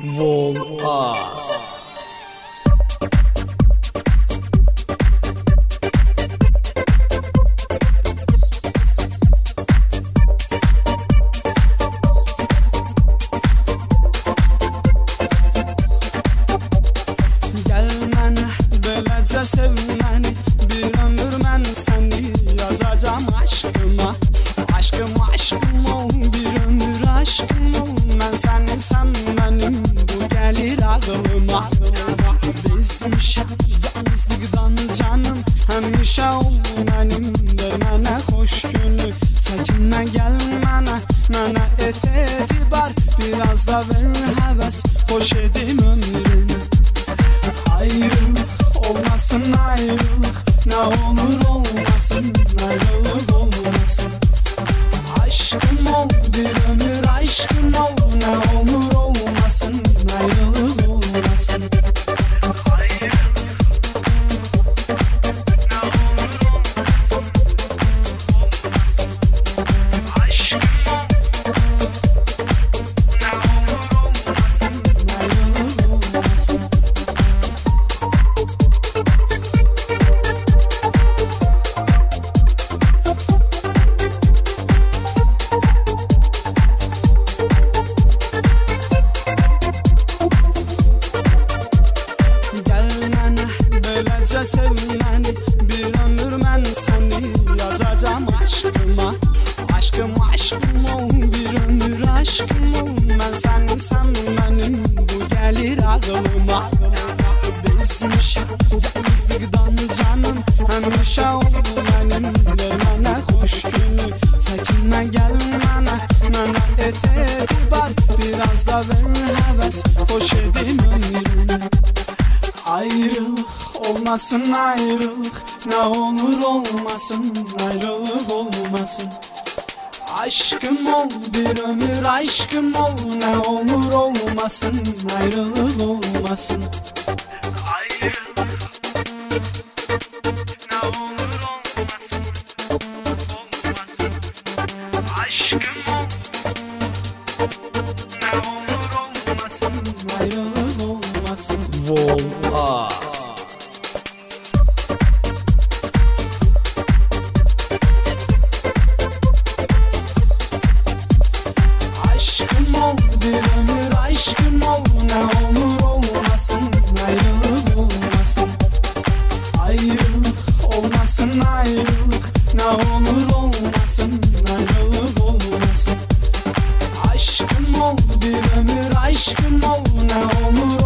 Volaz. Gel mənə beləcə sev məni, bir ömür mən səni yazacağam aşkıma. Aşkım aşkım ol, bir ömür aşkım ol, mən səni sən mənim, bu gəlir ağlıma. Bezmişəm yalnızlıqdan canım, həmişə ol mənim, ver mənə xoş günü. Çəkinmə gəl mənə et etibar, biraz da ver həvəs, xoş edim ömrümü. Ayrılık olmasın ayrılık, ne olur olmasın, ayrılık olmasın. Aşkım ol, bir ömür aşkım ol, ne olur olmasın, ayrılık olmasın. Sev məni, bir ömür mən səni yazacağam aşkıma. Aşkım aşkım ol, bir ömür aşkım ol, mən səni sən mənim, bu gəlir ağlıma. Bezmişəm yalnızlıqdan canım, həmişə ol mənim, ver mənə xoş günü. Çəkinmə gəl mənə et etibar, biraz da ver həvəs, xoş edim ömrümü. Ayrılık olmasın ayrılık, ne olur olmasın, ayrılık olmasın. Aşkım ol, bir ömür aşkım ol, ne olur olmasın, ayrılık olmasın. Ayrılık ne olur olmasın, olmasın. Aşkım ol, ne olur olmasın, ayrılık olmasın. Volaz. Aşkım ol, bir ömür aşkım ol, ne olur olmasın, ayrılık olmasın. Ayrılık olmasın ayrılık, ne olur olmasın, ayrılık olmasın. Aşkım ol, bir ömür aşkım ol, ne olur